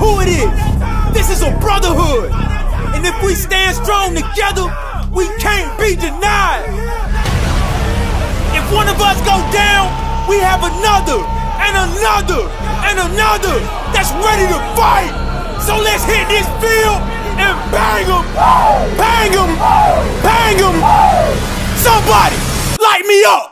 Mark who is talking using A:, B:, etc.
A: who it is. This is a brotherhood. And if we stand strong together, we can't be denied. If one of us go down, we have another, and another, and another that's ready to fight. So let's hit this field and bang them, bang them, bang them. Somebody light me up.